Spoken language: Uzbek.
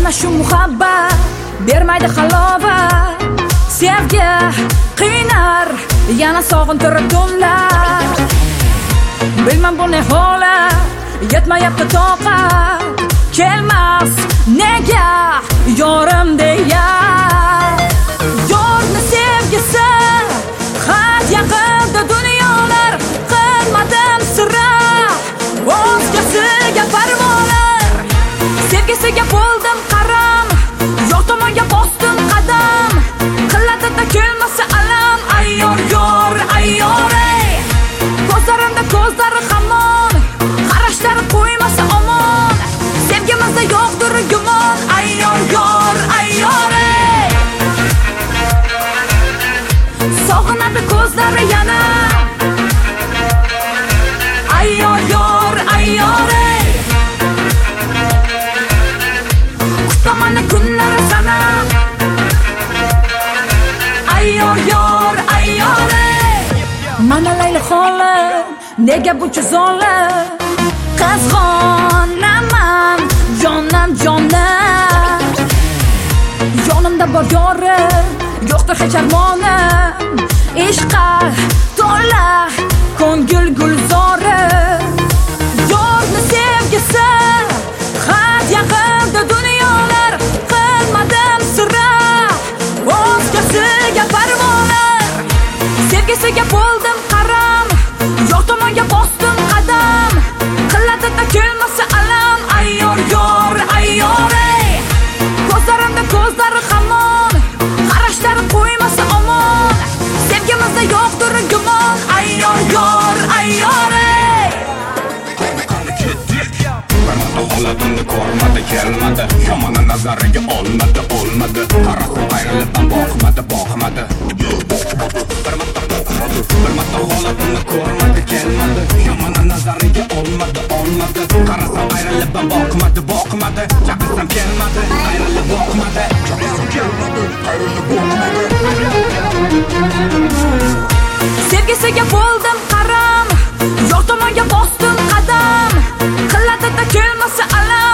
Mana shu muhabbat bermaydi halovat. Sevgi qiynar, yana sog'intirib tunlar. Bilmem bu ne holat, yetmayapti toqat. Kelmas nega yorim deya. Yorni sevgisi xat yaqinda dunyolar. Qilmadim sira o'zgasiga parvolar. Sevgisiga bo'ldim qaram, yo'q tomonga bosdim qadam. Qiladi-da kelmasa alam, ayyor yor ayyor ey. Ko'zlarimda ko'zlari hamon, qarashlari qo'ymasa omon. Sevgimizda yo'qdir gumon, ayyor yor ayyor ey. Sog'inadi ko'zlari yana, ayyor yor ayyor ey. Kutaman kunlari sanab, ayyor yor ayyor ey. Mana Layli xolim, nega buncha zolim? Qizg'onaman jonam jonam. Yonimda bor yorim, yo'qdir hech armonim. Ishqqa to'la ko'ngil gulzori. Yorni sevgisi xat yaqinda dunyolar. Qilmadim sira o'zgasiga parvolar. Sevgisiga bo'ldim qaram, yo'q tomonga bosdim qadam. Qiladi-da kelmasa alam, ayyor yor ayyor ey. Ko'zlarimda ko'zlari hamon, qarashlari qo'ymasa omon. Sevgimizda yo'qdir gumon, ayyor yor ayyor ey. Holatini ko'rmadi, kelmadi, yomon nazariga olmadi, olmadi. Qarasa ayrilib boqmadi, boqmadi. Bir marta holatini ko'rmadi, kelmadi, yomon nazariga olmadi, olmadi. Qarasa ayrilib boqmadi, boqmadi. Chaqirsam kelmadi, ayrilib boqmadi. Chaqirsam kelmadi, ayrilib boqmadi. Sevgisiga bo'ldim qaram, yo'q tomonga bosdim qadam. Qiladi-da kelmasa alam.